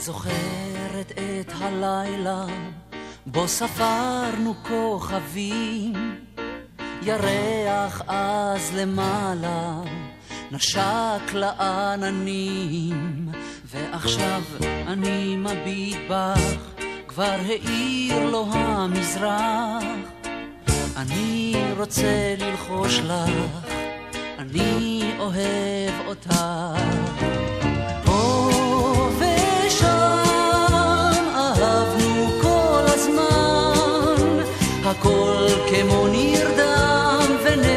זוכרת את הלילה בו ספרנו כוכבים, ירח אז למעלה נשק לעננים, ועכשיו אני מביט בך, כבר העיר לו המזרח. אני רוצה ללחוש לך, אני אוהב אותך. פה ושם אהבנו כל הזמן, הכל כמו נרדם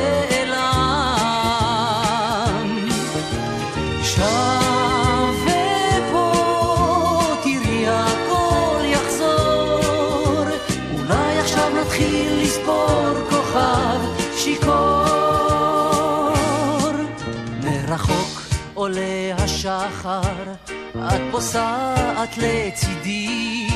ונעלם. שם ופה תראי הכל יחזור, אולי עכשיו נתחיל לספור כוכב שיקור. מרחוק עולה השחר, את פוסעת לצידי,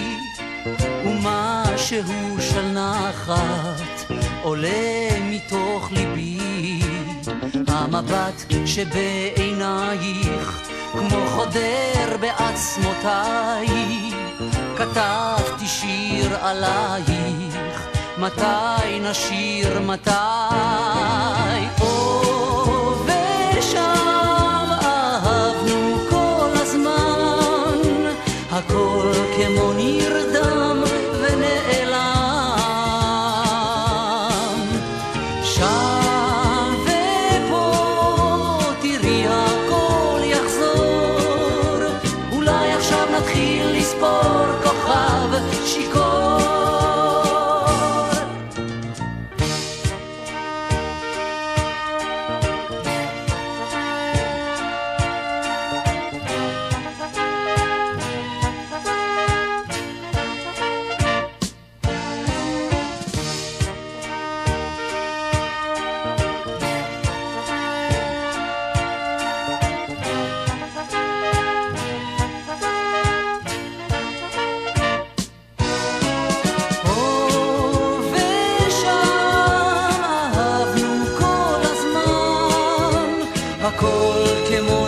ומשהו של נחת עולה מתוך ליבי. המבט שבעינייך כמו חודר בעצמותיי, כתבתי שיר עלייך, מתי נשיר מתי. פה ושם אהבנו כל הזמן, הכל כמו נרדם ונעלם. שם ופה תראי הכל יחזור, אולי עכשיו נתחיל לספור כוכב שיקור. הכל כמו